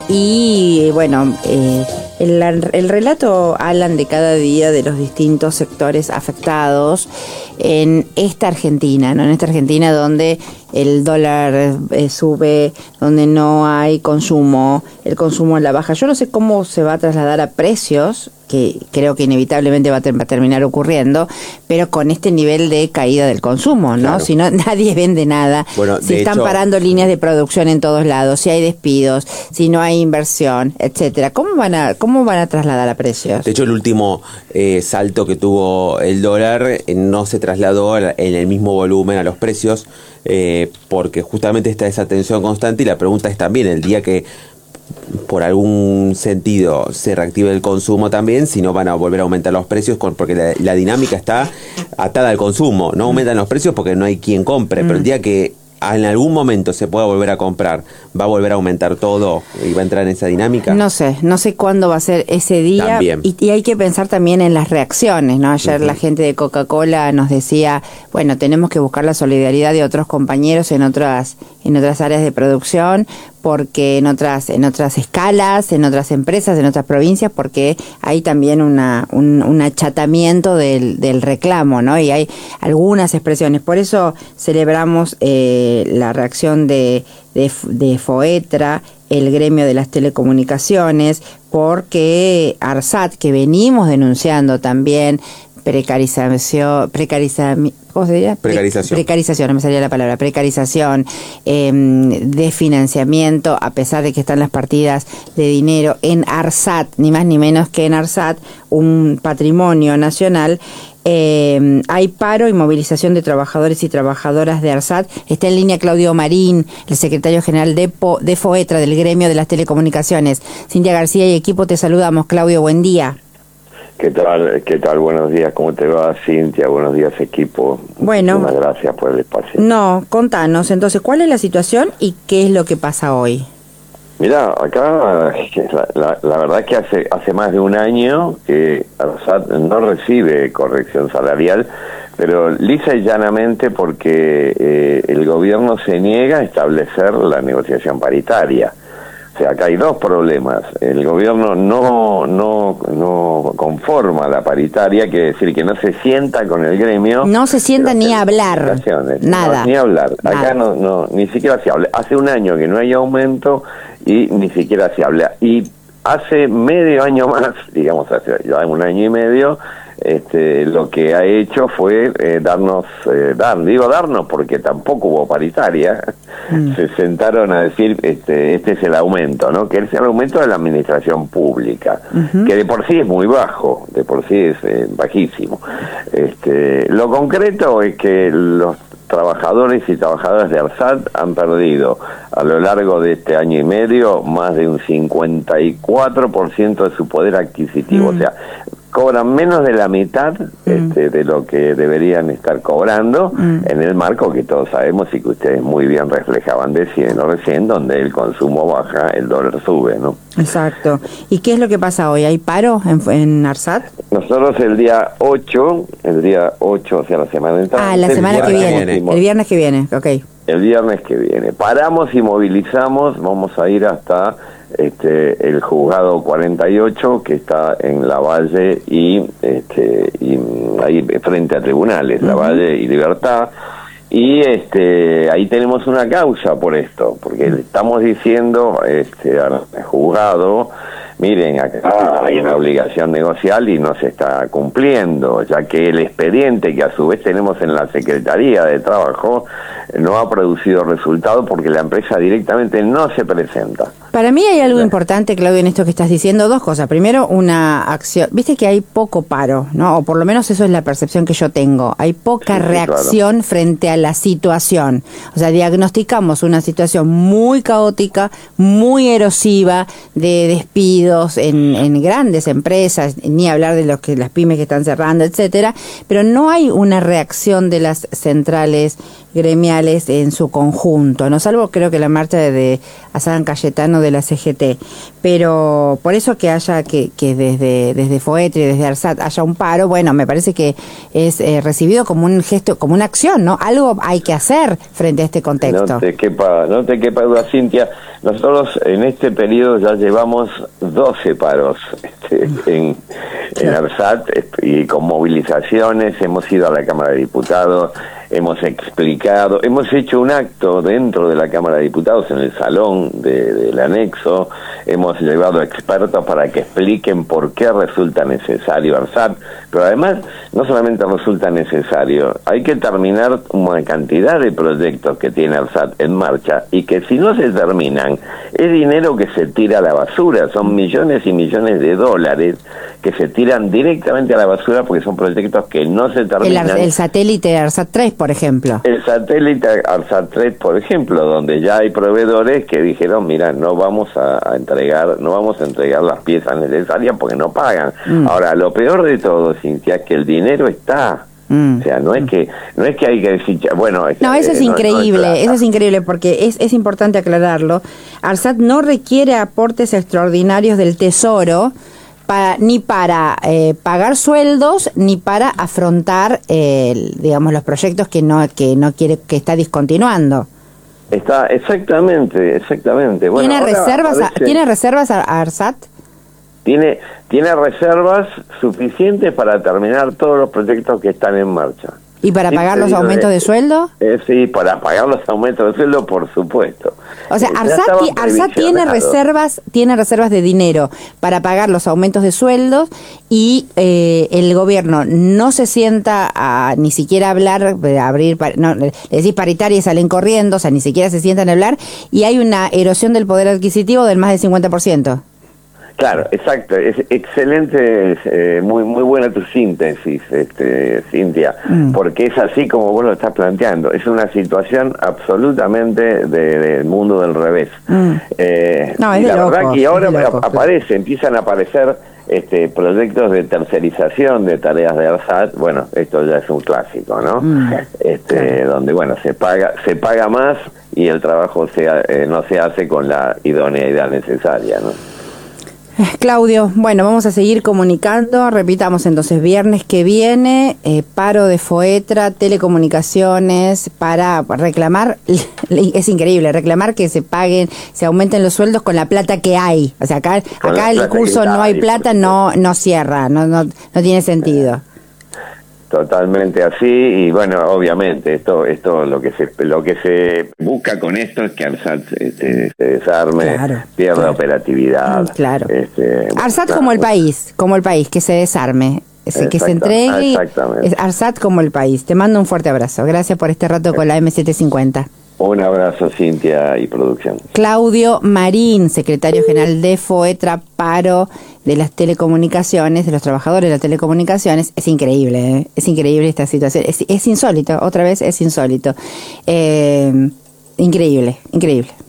Y bueno, el relato, Alan, de cada día de los distintos sectores afectados en esta Argentina, ¿no? En esta Argentina donde el dólar sube, donde no hay consumo, el consumo en la baja. Yo no sé cómo se va a trasladar a precios, que creo que inevitablemente va a terminar ocurriendo, pero con este nivel de caída del consumo, ¿no? Claro. Si no, nadie vende nada, Bueno, si de están hecho, parando líneas de producción en todos lados, si hay despidos, si no hay inversión, etcétera. ¿Cómo van a trasladar a precios? De hecho, el último salto que tuvo el dólar no se trasladó en el mismo volumen a los precios, porque justamente está esa tensión constante, y la pregunta es también, el día que por algún sentido se reactive el consumo también, si no van a volver a aumentar los precios, porque la dinámica está atada al consumo. No aumentan los precios porque no hay quien compre, pero el día que en algún momento se pueda volver a comprar, ¿va a volver a aumentar todo y va a entrar en esa dinámica? No sé cuándo va a ser ese día. También. Y hay que pensar también en las reacciones, ¿no? Ayer la gente de Coca-Cola nos decía, bueno, tenemos que buscar la solidaridad de otros compañeros en otras áreas de producción, porque en otras escalas, en otras empresas, en otras provincias, porque hay también un achatamiento del reclamo, ¿no? Y hay algunas expresiones. Por eso celebramos la reacción de FOETRA, el gremio de las telecomunicaciones, porque ARSAT, que venimos denunciando también, precarización, ¿cómo se diría? Precarización, no me salía la palabra, precarización, de financiamiento, a pesar de que están las partidas de dinero en ARSAT, ni más ni menos que en ARSAT, un patrimonio nacional. Hay paro y movilización de trabajadores y trabajadoras de ARSAT. Está en línea Claudio Marín, el secretario general de FOETRA, del gremio de las telecomunicaciones. Cintia García y equipo, te saludamos. Claudio, buen día. ¿Qué tal? Buenos días, ¿cómo te va, Cintia? Buenos días, equipo. Bueno. Muchas gracias por el espacio. No, contanos, entonces, ¿cuál es la situación y qué es lo que pasa hoy? Mirá, acá la verdad que hace más de un año que ARSAT no recibe corrección salarial, pero lisa y llanamente porque el gobierno se niega a establecer la negociación paritaria. O sea, acá hay dos problemas. El gobierno no conforma la paritaria, quiere decir que no se sienta con el gremio. No se sienta ni a hablar. Nada. No, ni hablar. Acá nada. ni siquiera se habla. Hace un año que no hay aumento y ni siquiera se habla. Y hace medio año más, digamos, hace ya un año y medio, lo que ha hecho fue darnos porque tampoco hubo paritaria. Se sentaron a decir este es el aumento, ¿no? Que es el aumento de la administración pública, que de por sí es muy bajo, de por sí es bajísimo. Lo concreto es que los trabajadores y trabajadoras de ARSAT han perdido a lo largo de este año y medio más de un 54% de su poder adquisitivo. O sea, cobran menos de la mitad de lo que deberían estar cobrando en el marco que todos sabemos y que ustedes muy bien reflejaban recién, donde el consumo baja, el dólar sube, ¿no? Exacto. ¿Y qué es lo que pasa hoy? ¿Hay paro en ARSAT? Nosotros el día 8, o sea, la semana entrante. La semana que viene. El viernes que viene, ok. El viernes que viene. Paramos y movilizamos, vamos a ir hasta el juzgado 48, que está en Lavalle y ahí frente a tribunales, Lavalle y Libertad. Y ahí tenemos una causa por esto, porque estamos diciendo al juzgado, miren, acá hay una obligación negocial y no se está cumpliendo, ya que el expediente que a su vez tenemos en la Secretaría de Trabajo no ha producido resultado porque la empresa directamente no se presenta. Para mí hay algo importante, Claudio, en esto que estás diciendo, dos cosas. Primero, una acción. Viste que hay poco paro, ¿no? O por lo menos eso es la percepción que yo tengo. Hay poca reacción, claro, frente a la situación. O sea, diagnosticamos una situación muy caótica, muy erosiva, de despidos en grandes empresas, ni hablar de las pymes que están cerrando, etcétera, pero no hay una reacción de las centrales gremiales en su conjunto, no salvo creo que la marcha de San Cayetano de la CGT, pero por eso que haya que desde FOETRA y desde ARSAT haya un paro, bueno, me parece que es recibido como un gesto, como una acción, ¿no? Algo hay que hacer frente a este contexto. No te quepa duda, Cintia. Nosotros en este periodo ya llevamos 12 paros en ARSAT y con movilizaciones. Hemos ido a la Cámara de Diputados, hemos explicado, hemos hecho un acto dentro de la Cámara de Diputados en el salón del anexo, hemos llevado expertos para que expliquen por qué resulta necesario ARSAT, pero además no solamente resulta necesario, hay que terminar una cantidad de proyectos que tiene ARSAT en marcha y que si no se terminan es dinero que se tira a la basura, son millones y millones de dólares que se tiran directamente a la basura porque son proyectos que no se terminan. El satélite ARSAT 3, por ejemplo. El satélite ARSAT 3, por ejemplo, donde ya hay proveedores que dijeron, mira, no vamos a entregar las piezas necesarias porque no pagan. Ahora, lo peor de todo, Cintia, es que el dinero está. O sea, no es que hay que decir, bueno, no, eso es increíble, eso es increíble porque es importante aclararlo. ARSAT no requiere aportes extraordinarios del Tesoro ni para pagar sueldos ni para afrontar digamos los proyectos que no quiere, que está discontinuando. Está exactamente. Bueno, ¿Tiene reservas a ARSAT? Tiene reservas suficientes para terminar todos los proyectos que están en marcha. ¿Y para pagar los aumentos de sueldo? Sí, para pagar los aumentos de sueldo, por supuesto. O sea, ARSAT tiene reservas de dinero para pagar los aumentos de sueldos y el gobierno no se sienta a ni siquiera hablar, le decís paritaria y salen corriendo, o sea, ni siquiera se sientan a hablar, y hay una erosión del poder adquisitivo del más del 50%. Claro, exacto, es excelente, muy buena tu síntesis, Cintia, porque es así como vos lo estás planteando, es una situación absolutamente del mundo del revés. No, es y la loco, verdad que ahora empiezan a aparecer proyectos de tercerización de tareas de ARSAT, bueno, esto ya es un clásico, ¿no? Donde, bueno, se paga más y el trabajo no se hace con la idoneidad necesaria, ¿no? Claudio, bueno, vamos a seguir comunicando, repitamos entonces, viernes que viene, paro de FOETRA, telecomunicaciones, para reclamar, es increíble, reclamar que se aumenten los sueldos con la plata que hay, o sea, acá el discurso no hay plata, no cierra, no tiene sentido. Totalmente así, y bueno, obviamente esto lo que se busca con esto es que ARSAT se desarme, pierda operatividad. Claro. ARSAT como el país, que se desarme, que se entregue. Es ARSAT como el país. Te mando un fuerte abrazo. Gracias por este rato con la M750. Un abrazo, Cintia y producción. Claudio Marín, secretario general de FOETRA, paro de las telecomunicaciones, de los trabajadores de las telecomunicaciones. Es increíble, es increíble esta situación. Es insólito, otra vez es insólito. Increíble.